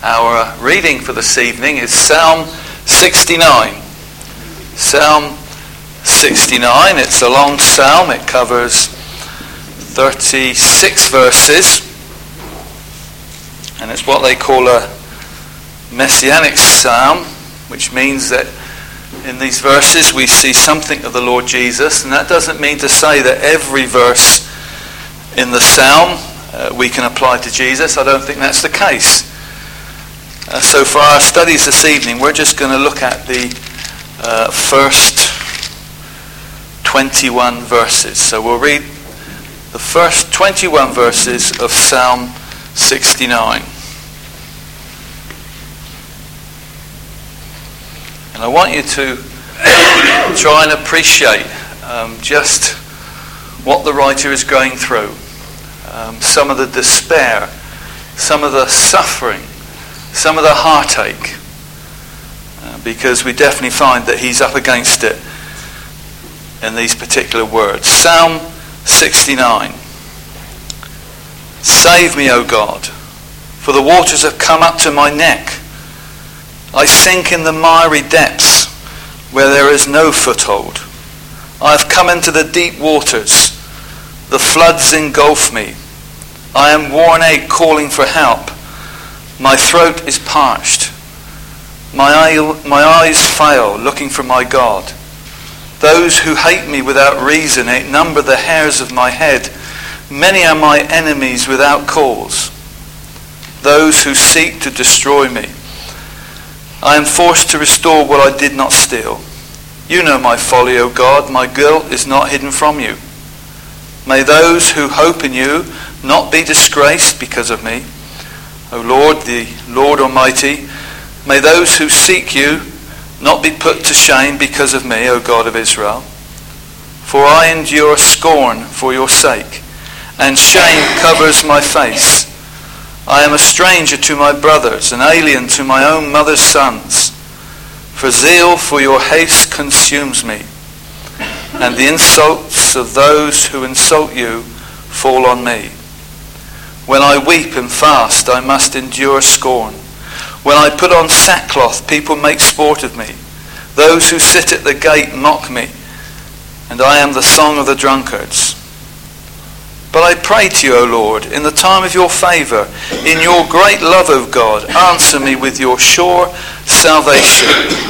Our reading for this evening is Psalm 69. Psalm 69, it's a long psalm. It covers 36 verses. And it's what they call a messianic psalm, which means that in these verses we see something of the Lord Jesus. And that doesn't mean to say that every verse in the psalm we can apply to Jesus. I don't think that's the case. So for our studies this evening, we're just going to look at the first 21 verses. So we'll read the first 21 verses of Psalm 69. And I want you to try and appreciate just what the writer is going through. Some of the despair, some of the suffering, some of the heartache. Because we definitely find that he's up against it in these particular words. Psalm 69. Save me, O God, for the waters have come up to my neck. I sink in the miry depths where there is no foothold. I have come into the deep waters. The floods engulf me. I am worn-out calling for help. My throat is parched. My eyes fail looking for my God. Those who hate me without reason outnumber the hairs of my head. Many are my enemies without cause, those who seek to destroy me. I am forced to restore what I did not steal. You know my folly, O God. My guilt is not hidden from you. May those who hope in you not be disgraced because of me. O Lord, the Lord Almighty, may those who seek you not be put to shame because of me, O God of Israel. For I endure scorn for your sake, and shame covers my face. I am a stranger to my brothers, an alien to my own mother's sons. For zeal for your haste consumes me, and the insults of those who insult you fall on me. When I weep and fast, I must endure scorn. When I put on sackcloth, people make sport of me. Those who sit at the gate mock me, and I am the song of the drunkards. But I pray to you, O Lord, in the time of your favour, in your great love, O God, answer me with your sure salvation.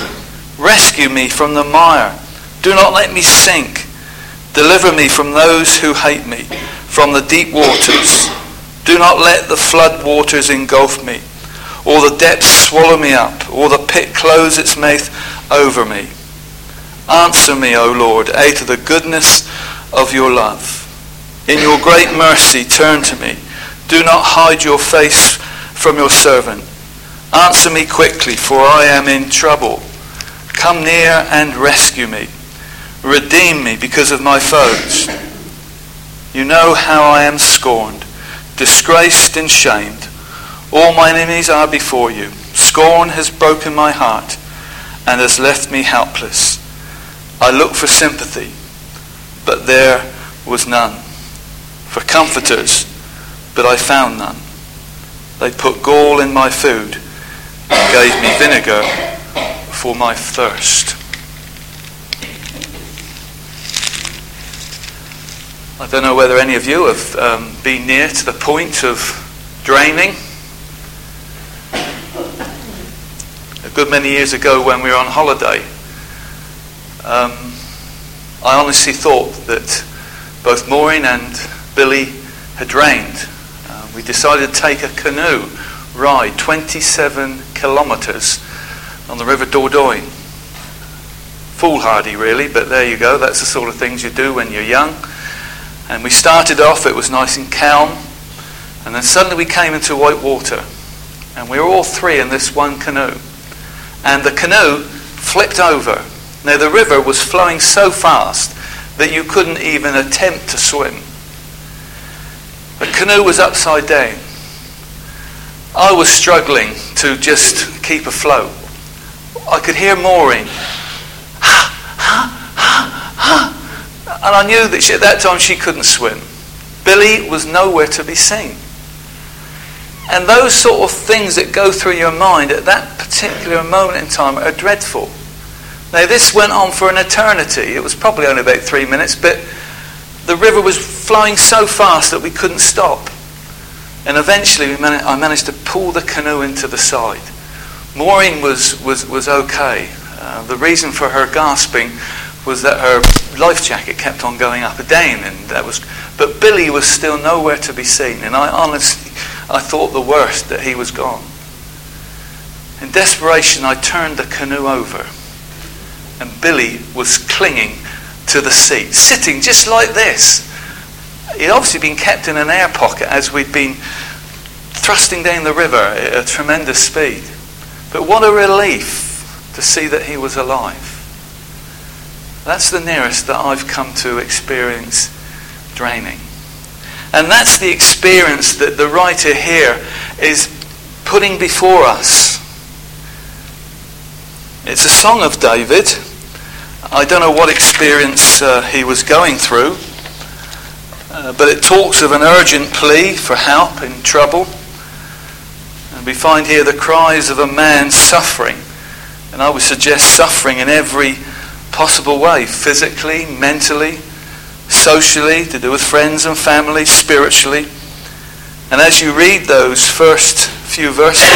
Rescue me from the mire. Do not let me sink. Deliver me from those who hate me, from the deep waters. Do not let the flood waters engulf me, or the depths swallow me up, or the pit close its mouth over me. Answer me, O Lord, out of the goodness of your love. In your great mercy, turn to me. Do not hide your face from your servant. Answer me quickly, for I am in trouble. Come near and rescue me. Redeem me because of my foes. You know how I am scorned, disgraced and shamed. All my enemies are before you. Scorn has broken my heart and has left me helpless. I looked for sympathy, but there was none. For comforters, but I found none. They put gall in my food and gave me vinegar for my thirst. I don't know whether any of you have been near to the point of draining. A good many years ago when we were on holiday, I honestly thought that both Maureen and Billy had drained. We decided to take a canoe ride 27 kilometres on the River Dordogne. Foolhardy really, but there you go. That's the sort of things you do when you're young. And we started off, it was nice and calm, and then suddenly we came into white water, and we were all three in this one canoe, and the canoe flipped over. Now the river was flowing so fast that you couldn't even attempt to swim. The canoe was upside down. I was struggling to just keep afloat. I could hear Maureen, and I knew that at that time she couldn't swim. Billy was nowhere to be seen. And those sort of things that go through your mind at that particular moment in time are dreadful. Now, this went on for an eternity. It was probably only about 3 minutes, but the river was flowing so fast that we couldn't stop. And eventually I managed to pull the canoe into the side. Maureen was okay. The reason for her gasping was that her life jacket kept on going up again, but Billy was still nowhere to be seen, and I thought the worst, that he was gone. In desperation, I turned the canoe over, and Billy was clinging to the seat, sitting just like this. He'd obviously been kept in an air pocket as we'd been thrusting down the river at a tremendous speed. But what a relief to see that he was alive. That's the nearest that I've come to experience drowning. And that's the experience that the writer here is putting before us. It's a song of David. I don't know what experience he was going through, but it talks of an urgent plea for help in trouble. And we find here the cries of a man suffering. And I would suggest suffering in every possible way, physically, mentally, socially, to do with friends and family, spiritually. And as you read those first few verses,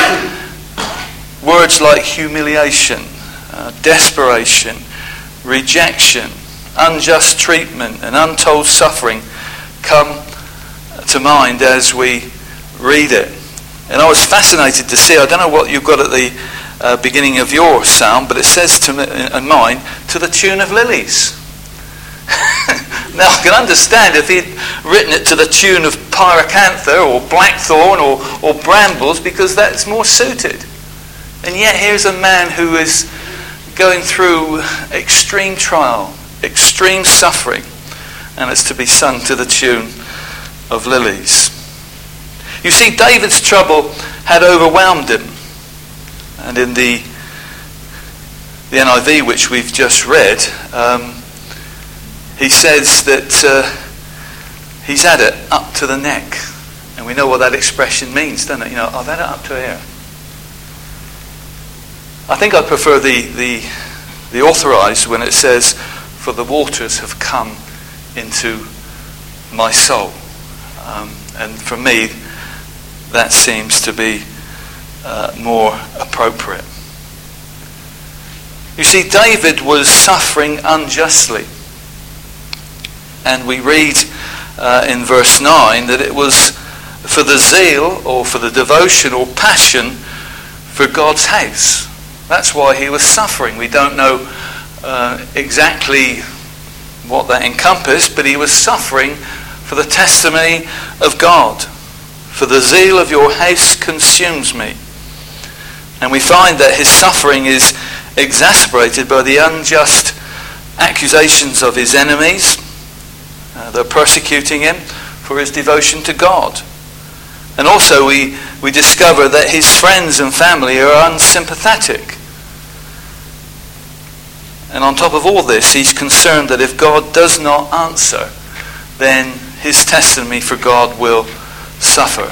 words like humiliation, desperation, rejection, unjust treatment, and untold suffering come to mind as we read it. And I was fascinated to see, I don't know what you've got at the beginning of your psalm, but it says to me, in mine, to the tune of lilies. Now I can understand if he'd written it to the tune of pyracantha or blackthorn or brambles, because that's more suited. And yet here's a man who is going through extreme trial, extreme suffering, and it's to be sung to the tune of lilies. You see, David's trouble had overwhelmed him. And in the NIV, which we've just read, he says that he's had it up to the neck. And we know what that expression means, don't it? I've had it up to here. I think I prefer the authorized when it says, for the waters have come into my soul. And for me, that seems to be more appropriate. You see, David was suffering unjustly. And we read in verse 9 that it was for the zeal or for the devotion or passion for God's house. That's why he was suffering. We don't know exactly what that encompassed, but he was suffering for the testimony of God. For the zeal of your house consumes me. And we find that his suffering is exacerbated by the unjust accusations of his enemies. They're persecuting him for his devotion to God. And also we discover that his friends and family are unsympathetic. And on top of all this, he's concerned that if God does not answer, then his testimony for God will suffer.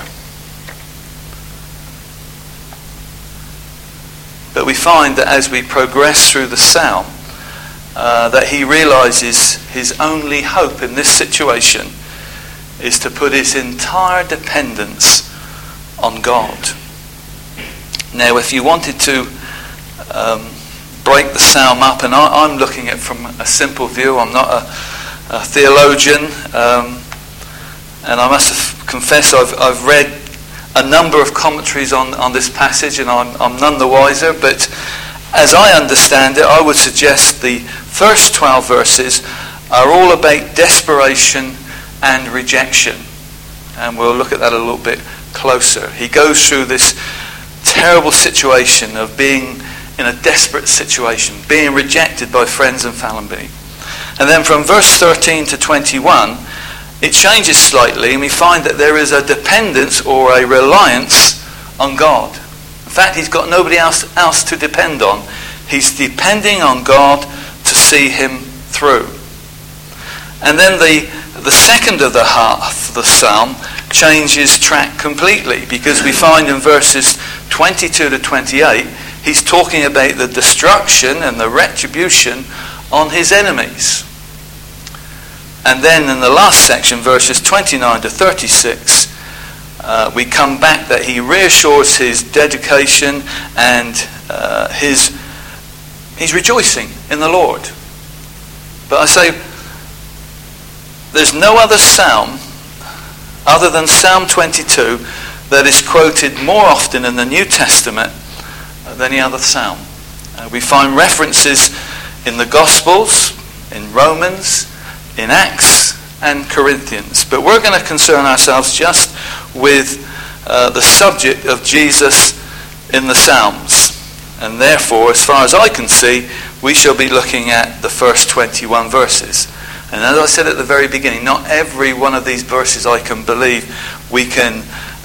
But we find that as we progress through the psalm, that he realizes his only hope in this situation is to put his entire dependence on God. Now, if you wanted to break the psalm up, and I'm looking at it from a simple view, I'm not a theologian, and I must confess I've read a number of commentaries on this passage, and I'm none the wiser, but as I understand it, I would suggest the first 12 verses are all about desperation and rejection. And we'll look at that a little bit closer. He goes through this terrible situation of being in a desperate situation, being rejected by friends and family. And then from verse 13 to 21, it changes slightly, and we find that there is a dependence or a reliance on God. In fact, he's got nobody else to depend on. He's depending on God to see him through. And then the second of the half of the psalm changes track completely, because we find in verses 22 to 28, he's talking about the destruction and the retribution on his enemies. And then in the last section, verses 29 to 36, we come back that he reassures his dedication and he's rejoicing in the Lord. But I say, there's no other psalm other than Psalm 22 that is quoted more often in the New Testament than any other psalm. We find references in the Gospels, in Romans, in Acts and Corinthians. But we're going to concern ourselves just with the subject of Jesus in the Psalms. And therefore, as far as I can see, we shall be looking at the first 21 verses. And as I said at the very beginning, not every one of these verses I can believe we can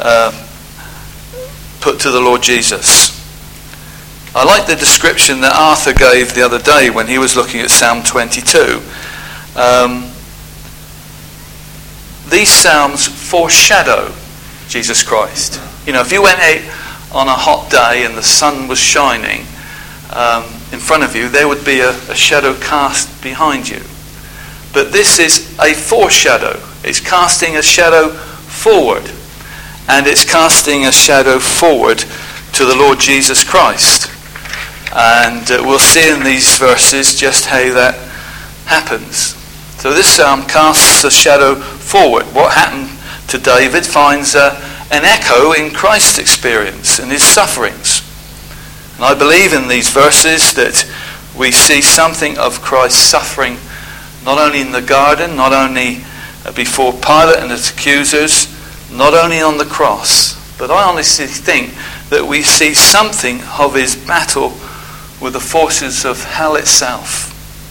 put to the Lord Jesus. I like the description that Arthur gave the other day when he was looking at Psalm 22. These psalms foreshadow Jesus Christ. You know, if you went out on a hot day and the sun was shining in front of you, there would be a shadow cast behind you. But this is a foreshadow. It's casting a shadow forward. And it's casting a shadow forward to the Lord Jesus Christ. And we'll see in these verses just how that happens. So this psalm casts a shadow forward. What happened to David finds an echo in Christ's experience and his sufferings. And I believe in these verses that we see something of Christ's suffering, not only in the garden, not only before Pilate and his accusers, not only on the cross, but I honestly think that we see something of his battle with the forces of hell itself.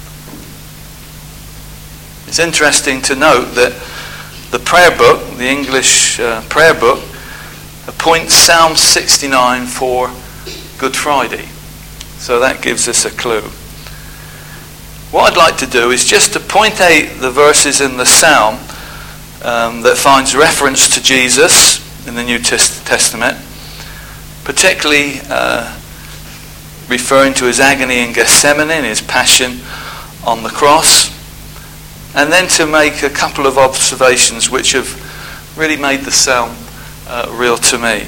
It's interesting to note that the prayer book, the English prayer book, appoints Psalm 69 for Good Friday. So that gives us a clue. What I'd like to do is just to point out the verses in the psalm that finds reference to Jesus in the New Testament, particularly referring to his agony in Gethsemane and his passion on the cross, and then to make a couple of observations which have really made the psalm real to me.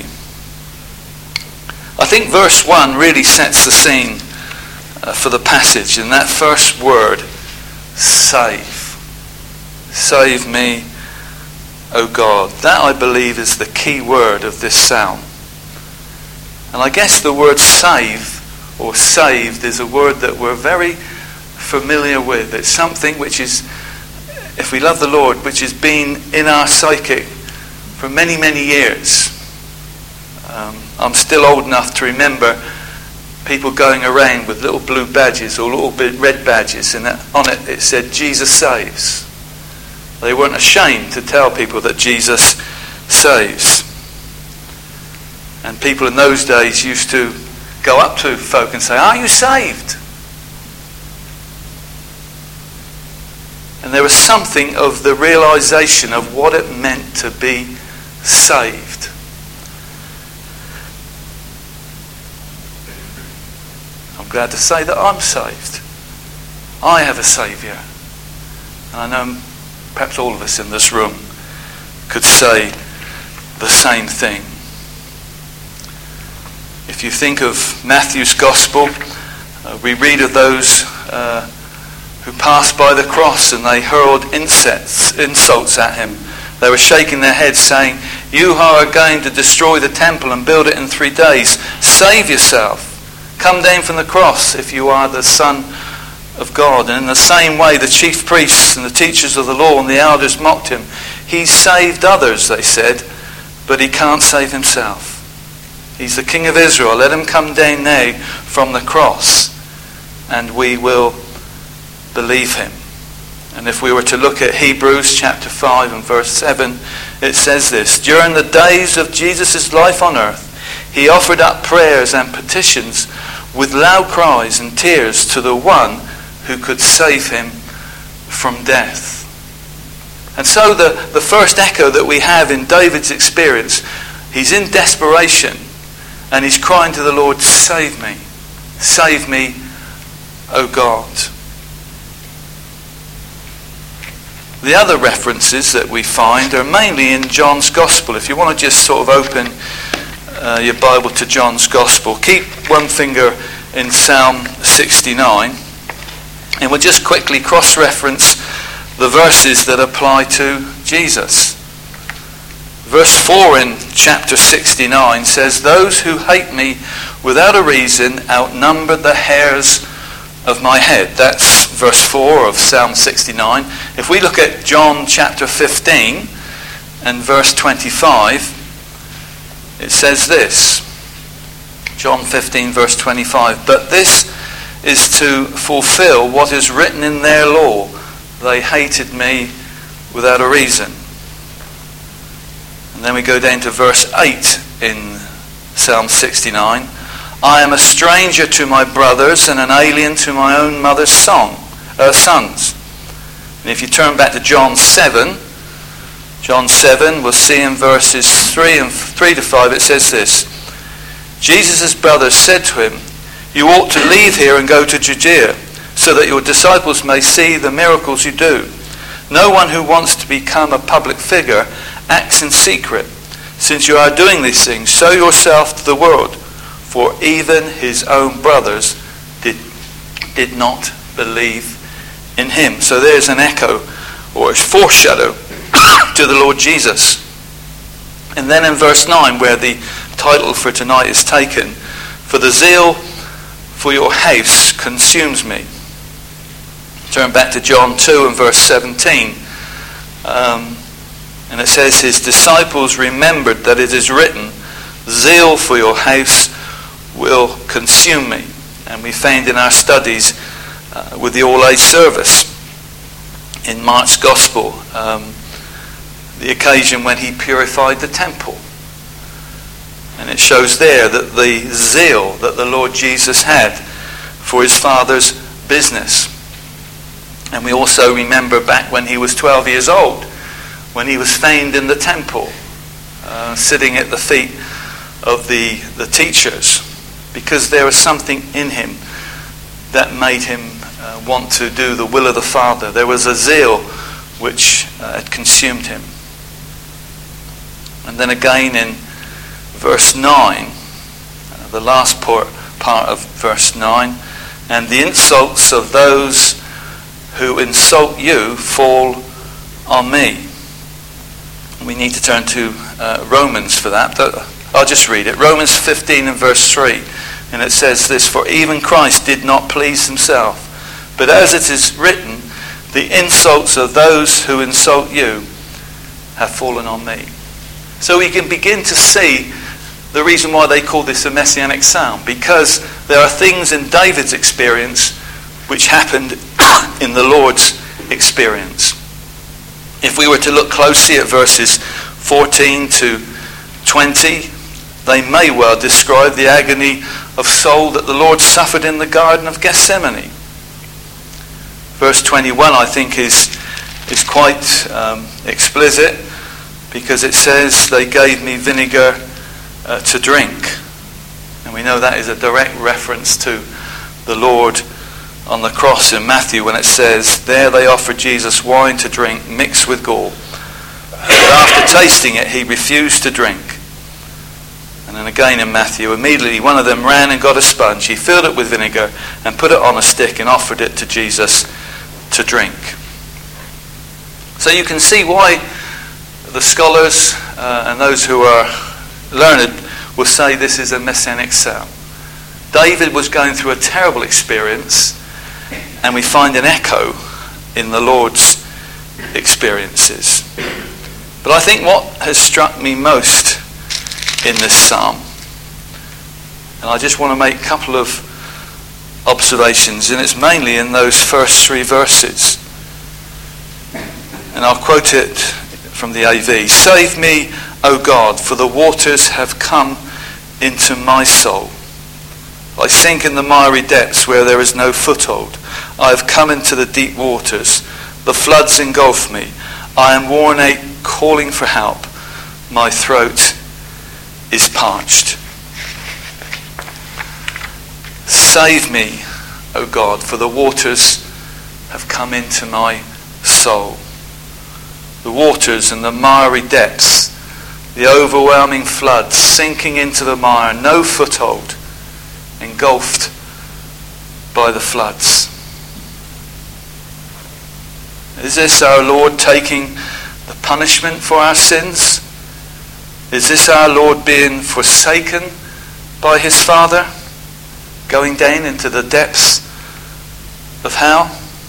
I think verse 1 really sets the scene for the passage, and that first word, save. Save me, O God. That, I believe, is the key word of this psalm. And I guess the word save or saved is a word that we're very familiar with. It's something which is, if we love the Lord, which has been in our psychic for many, many years. I'm still old enough to remember people going around with little blue badges or little red badges, and on it said, Jesus saves. They weren't ashamed to tell people that Jesus saves. And people in those days used to go up to folk and say, are you saved? And there was something of the realization of what it meant to be saved. I'm glad to say that I'm saved. I have a Saviour. And I know perhaps all of us in this room could say the same thing. If you think of Matthew's Gospel, we read of those who passed by the cross and they hurled insults at him. They were shaking their heads saying, you who are going to destroy the temple and build it in 3 days, save yourself. Come down from the cross if you are the Son of God. And in the same way, the chief priests and the teachers of the law and the elders mocked him. He saved others, they said, but he can't save himself. He's the King of Israel. Let him come down now from the cross and we will believe him. And if we were to look at Hebrews chapter 5 and verse 7, it says this: during the days of Jesus' life on earth, he offered up prayers and petitions with loud cries and tears to the one who could save him from death. And so the first echo that we have in David's experience, he's in desperation and he's crying to the Lord, save me, O God. The other references that we find are mainly in John's Gospel. If you want to just sort of open your Bible to John's Gospel, keep one finger in Psalm 69, and we'll just quickly cross-reference the verses that apply to Jesus. Verse 4 in chapter 69 says, those who hate me without a reason outnumber the hairs of my head. That's verse 4 of Psalm 69. If we look at John chapter 15 and verse 25, it says this. John 15 verse 25. But this is to fulfill what is written in their law. They hated me without a reason. And then we go down to verse 8 in Psalm 69. I am a stranger to my brothers and an alien to my own mother's sons. And if you turn back to John 7, we'll see in verses 3 to 5, it says this. Jesus' brothers said to him, you ought to leave here and go to Judea, so that your disciples may see the miracles you do. No one who wants to become a public figure acts in secret. Since you are doing these things, show yourself to the world. For even his own brothers did not believe in him. So there's an echo, or a foreshadow, to the Lord Jesus. And then in verse 9, where the title for tonight is taken, for the zeal for your house consumes me. Turn back to John 2 and verse 17. And it says, his disciples remembered that it is written, zeal for your house will consume me. And we found in our studies with the all-age service in Mark's Gospel, the occasion when he purified the temple. And it shows there that the zeal that the Lord Jesus had for his Father's business. And we also remember back when he was 12 years old, when he was found in the temple, sitting at the feet of the teachers, because there was something in him that made him want to do the will of the Father. There was a zeal which had consumed him. And then again in verse 9, the last part of verse 9, and the insults of those who insult you fall on me. We need to turn to Romans for that. I'll just read it. Romans 15 and verse 3. And it says this, for even Christ did not please himself, but as it is written, the insults of those who insult you have fallen on me. So we can begin to see the reason why they call this a messianic psalm, because there are things in David's experience which happened in the Lord's experience. If we were to look closely at verses 14 to 20, they may well describe the agony of soul that the Lord suffered in the Garden of Gethsemane. Verse 21, I think, is quite explicit, because it says, they gave me vinegar to drink. And we know that is a direct reference to the Lord on the cross in Matthew, when it says, there they offered Jesus wine to drink mixed with gall. But after tasting it, he refused to drink. And then again in Matthew, immediately one of them ran and got a sponge. He filled it with vinegar and put it on a stick and offered it to Jesus to drink. So you can see why the scholars and those who are learned will say this is a messianic psalm. David was going through a terrible experience, and we find an echo in the Lord's experiences. But I think what has struck me most in this psalm, and I just want to make a couple of observations, and it's mainly in those first 3 verses. And I'll quote it from the AV. Save me, O God, for the waters have come into my soul. I sink in the miry depths where there is no foothold. I have come into the deep waters. The floods engulf me. I am worn out, calling for help. My throat is parched. Save me, O God, for the waters have come into my soul. The waters and the miry depths, the overwhelming floods, sinking into the mire, no foothold, engulfed by the floods. Is this our Lord taking the punishment for our sins? Is this our Lord being forsaken by his Father, going down into the depths of hell?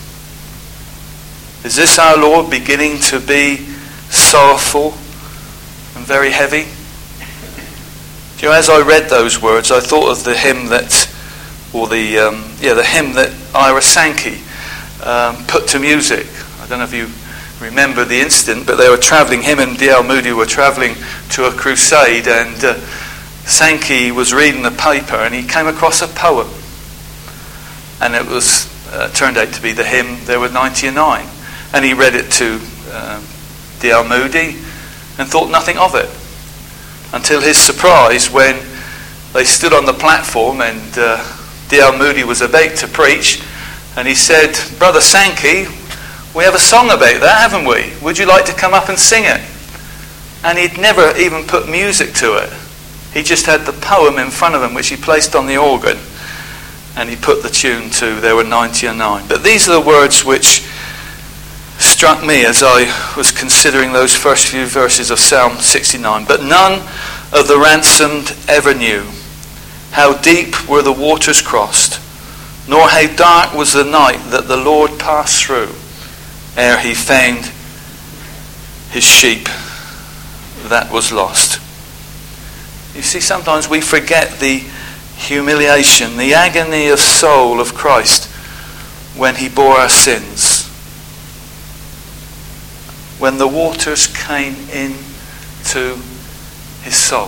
Is this our Lord beginning to be sorrowful and very heavy? Do you know, as I read those words, I thought of the hymn that, the hymn that Ira Sankey put to music. I don't know if you remember the incident, but they were travelling, him and D.L. Moody were travelling to a crusade, and Sankey was reading the paper and he came across a poem, and it was turned out to be the hymn There Were 99, and he read it to D.L. Moody and thought nothing of it, until his surprise when they stood on the platform and D.L. Moody was about to preach, and he said, "Brother Sankey, we have a song about that, haven't we? Would you like to come up and sing it?" And he'd never even put music to it. He just had the poem in front of him, which he placed on the organ, and he put the tune to There Were 99. But these are the words which struck me as I was considering those first few verses of Psalm 69. But none of the ransomed ever knew how deep were the waters crossed, nor how dark was the night that the Lord passed through, ere he found his sheep that was lost. You see, sometimes we forget the humiliation, the agony of soul of Christ when he bore our sins. When the waters came into his soul.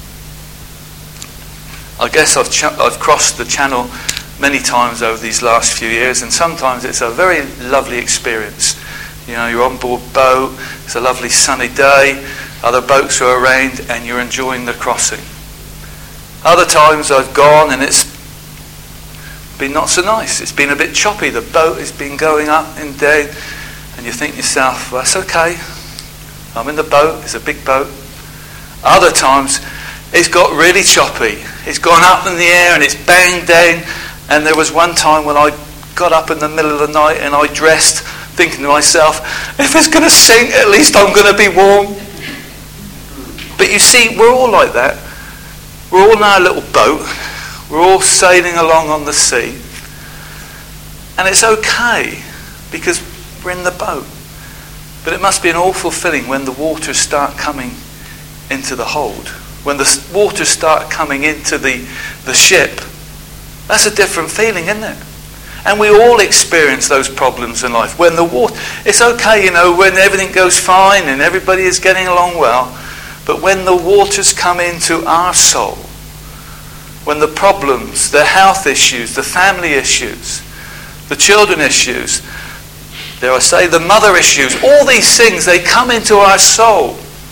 I guess I've crossed the channel many times over these last few years, and sometimes it's a very lovely experience. You know, you're on board boat, it's a lovely sunny day, other boats are around, and you're enjoying the crossing. Other times I've gone and it's been not so nice. It's been a bit choppy. The boat has been going up and down, and you think to yourself, well, that's okay. I'm in the boat, it's a big boat. Other times it's got really choppy. It's gone up in the air and it's banged down. And there was one time when I got up in the middle of the night and I dressed, thinking to myself, if it's going to sink, at least I'm going to be warm. But you see, we're all like that. We're all in our little boat. We're all sailing along on the sea. And it's okay, because we're in the boat. But it must be an awful feeling when the waters start coming into the hold. When the waters start coming into the ship. That's a different feeling, isn't it? And we all experience those problems in life. When the water, it's okay, you know, when everything goes fine and everybody is getting along well. But when the waters come into our soul, when the problems, the health issues, the family issues, the children issues, dare I say, the mother issues, all these things, they come into our soul.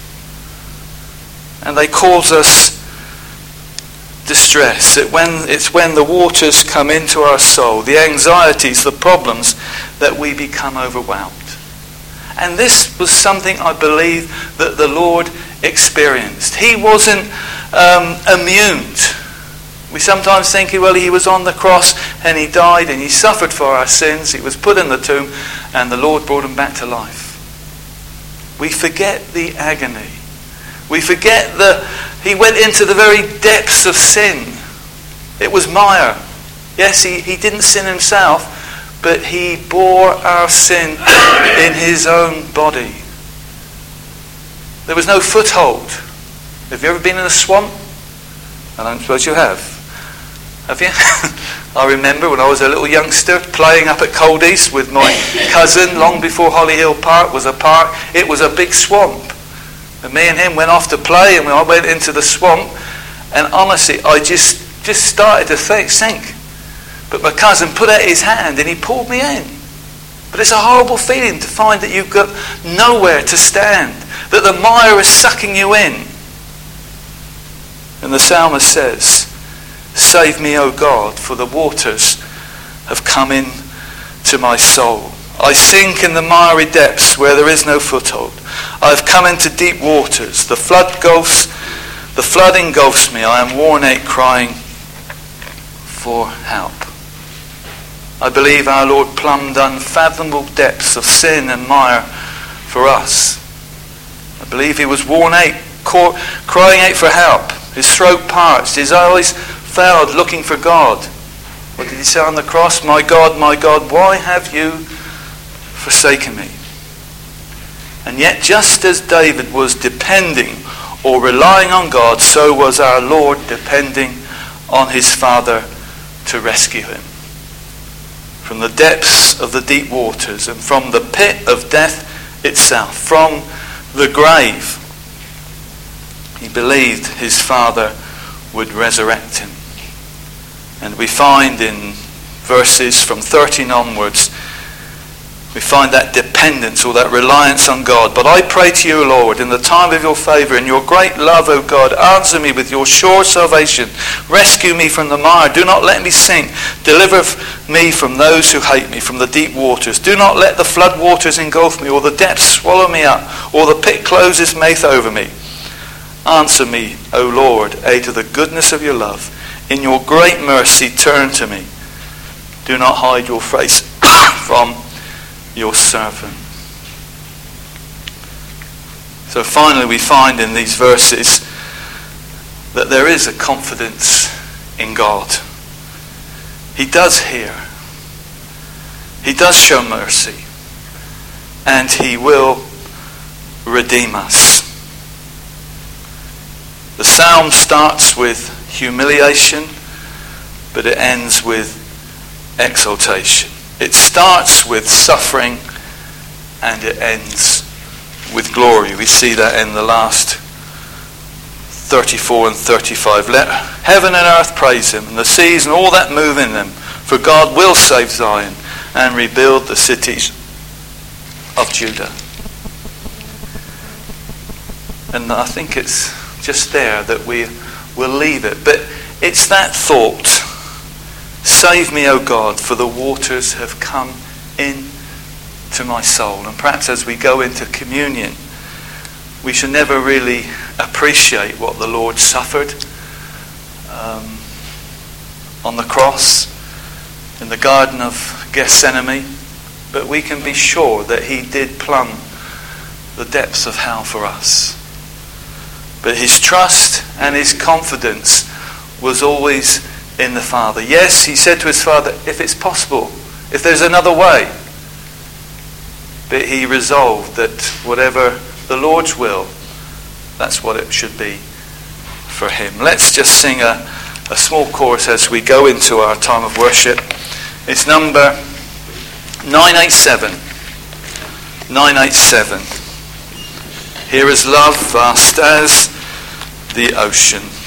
And they cause us distress. It's when the waters come into our soul, the anxieties, the problems, that we become overwhelmed. And this was something I believe that the Lord experienced. He wasn't immune. We sometimes think, well, he was on the cross and he died and he suffered for our sins. He was put in the tomb and the Lord brought him back to life. We forget the agony. We forget he went into the very depths of sin. It was mire. Yes, he didn't sin himself, but he bore our sin in his own body. There was no foothold. Have you ever been in a swamp? I don't suppose you have. Have you? I remember when I was a little youngster playing up at Cold East with my cousin long before Holly Hill Park was a park. It was a big swamp. And me and him went off to play, and I went into the swamp, and honestly, I just started to sink. But my cousin put out his hand and he pulled me in. But it's a horrible feeling to find that you've got nowhere to stand, that the mire is sucking you in. And the psalmist says, "Save me, O God, for the waters have come in to my soul. I sink in the miry depths where there is no foothold. I have come into deep waters. The flood engulfs me. I am worn out, crying for help." I believe our Lord plumbed unfathomable depths of sin and mire for us. I believe he was worn out, crying out for help. His throat parched, his eyes failed, looking for God. What did he say on the cross? My God, why have you forsaken me?" And yet, just as David was depending or relying on God, so was our Lord depending on his Father to rescue him. From the depths of the deep waters and from the pit of death itself, from the grave, he believed his Father would resurrect him. And we find in verses from 13 onwards, we find that dependence or that reliance on God. "But I pray to you, Lord, in the time of your favour, in your great love, O God, answer me with your sure salvation. Rescue me from the mire. Do not let me sink. Deliver me from those who hate me, from the deep waters. Do not let the flood waters engulf me, or the depths swallow me up, or the pit close its mouth over me. Answer me, O Lord, out of the goodness of your love. In your great mercy, turn to me. Do not hide your face from your servant." So finally we find in these verses that there is a confidence in God. He does hear. He does show mercy. And he will redeem us. The psalm starts with humiliation, but it ends with exaltation. It starts with suffering and it ends with glory. We see that in the last 34 and 35. "Let heaven and earth praise him, and the seas and all that move in them, for God will save Zion and rebuild the cities of Judah." And I think it's just there that we will leave it. But it's that thought, "Save me, O God, for the waters have come in to my soul." And perhaps as we go into communion, we should never really appreciate what the Lord suffered on the cross in the Garden of Gethsemane, but we can be sure that he did plumb the depths of hell for us. But his trust and his confidence was always in the Father. Yes, he said to his Father, "If it's possible, if there's another way." But he resolved that whatever the Lord's will, that's what it should be for him. Let's just sing a small chorus as we go into our time of worship. It's number 987. 987. "Here is love vast as the ocean."